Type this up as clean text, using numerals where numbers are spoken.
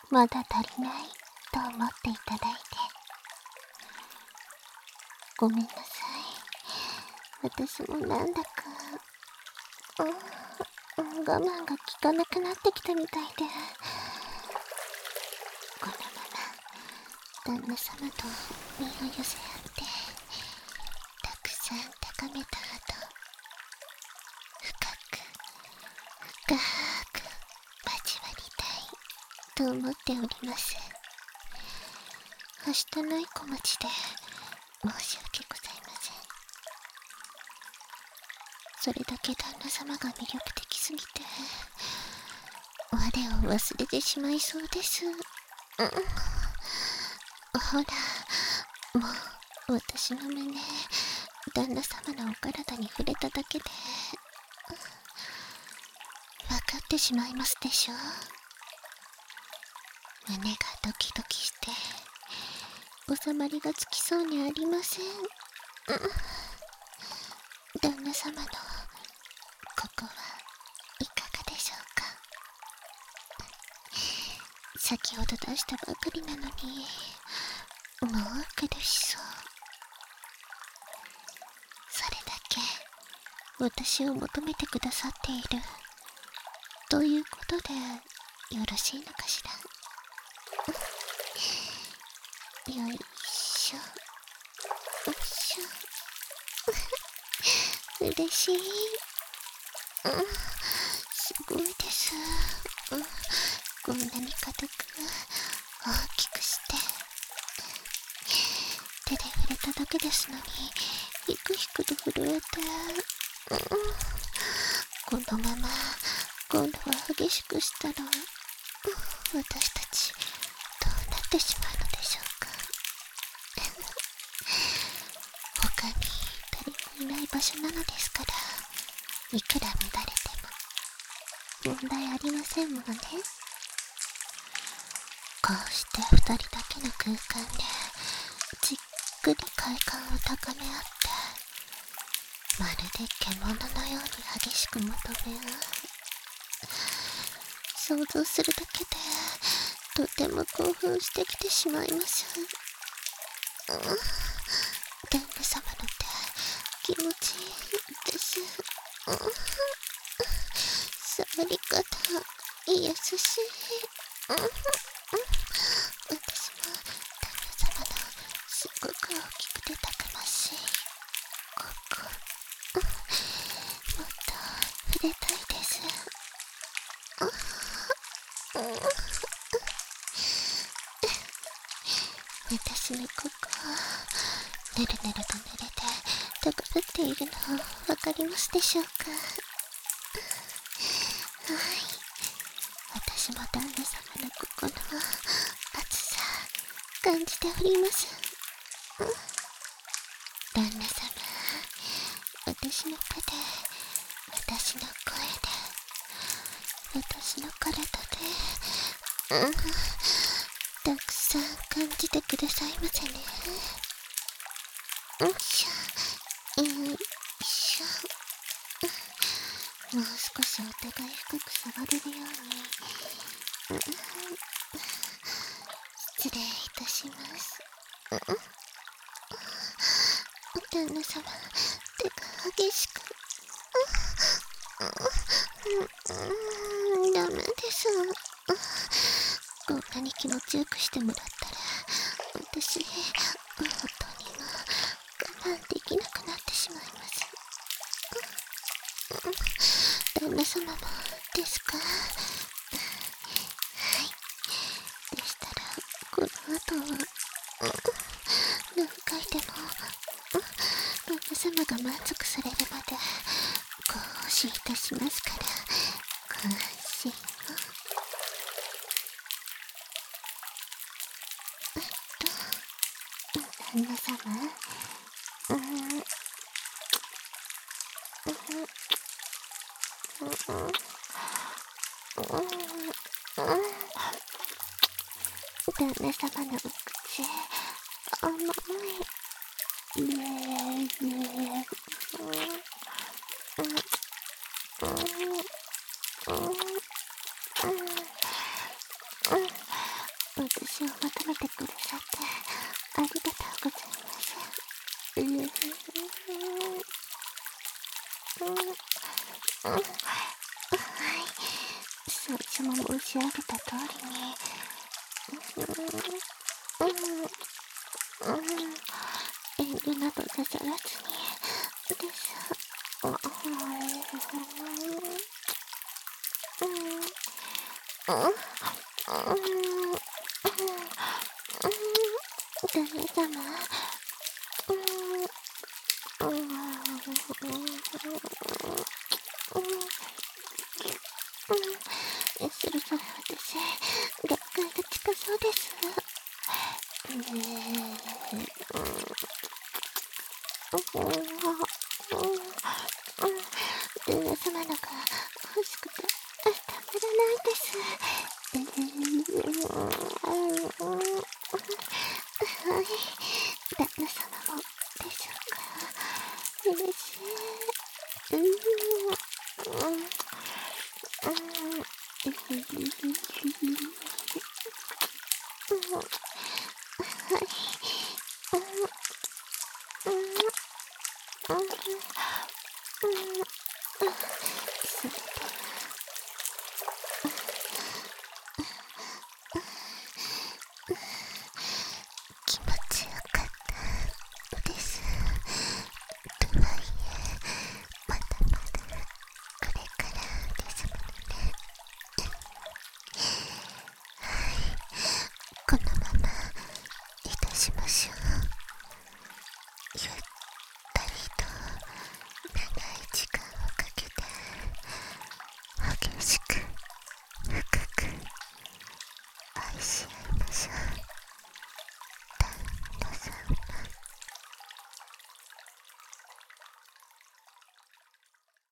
まだ足りないと思っていただいてごめんなさい。私もなんだか我慢が効かなくなってきたみたいで、このまま旦那様と身を寄せ合ってたくさん高めた後、深く交わりたいと思っております。はしたない小町で申し訳ございません。それだけ旦那様が魅力的すぎて我を忘れてしまいそうです。ほら、もう私の胸、旦那様のお体に触れただけで分かってしまいますでしょ。胸がドキドキして収まりがつきそうにありません。旦那様のここはいかがでしょうか。先ほど出したばかりなのにもう苦しそう。それだけ私を求めてくださっているということでよろしいのかしら。よいしょよいしょ嬉しい。すごいです。こんなに硬く大きくして手で触れただけですのにヒクヒクと震えて、このまま今度は激しくしたら私たちどうなってしまうのでしょうか。他に誰もいない場所なのですから、いくら乱れても問題ありませんものね。こうして二人だけの空間でじっくり快感を高め合って、まるで獣のように激しく求め合う。想像するだけでとても興奮してきてしまいます。旦那様の手気持ちいいです。触り方優しい。私も旦那様のすごく大きくてたくましいここもっと触れたいです。私のここぬるぬると濡れて高ぶっているの分かりますでしょうか。はい、私も旦那様のここの熱さ感じております。旦那様、私の手で、私の声で、私の体で、たくさん感じてくださいませね。よいしょ、よいしょ。もう少しお互い深く触れるように、失礼いたします。旦那様、手が激しく。ダメです。こんなに気持ちよくしてもらったら、私、本当にもう我慢できなくなってしまいます。旦那様もですか？はい。でしたら、この後は、何回でも、旦那様が満足されるまで、ご奉仕いたしますから、ご安心を。旦那様、旦那様のお口、甘い。 私を求めてくださってありがとうございます。はい、最初も申し上げた通りに、遠慮などなさらずにです。旦那様、そろそろ私、限界が近そうです。旦那様のが欲しくてたまらないです。はい、旦那様もでしょうか。嬉しい。気持ちよかったです。とはいえ、まだまだこれからですものね。はい、このままいたしましょう。ゆったりと長い時間をかけて激しく深く愛し合いましょう。旦那さん。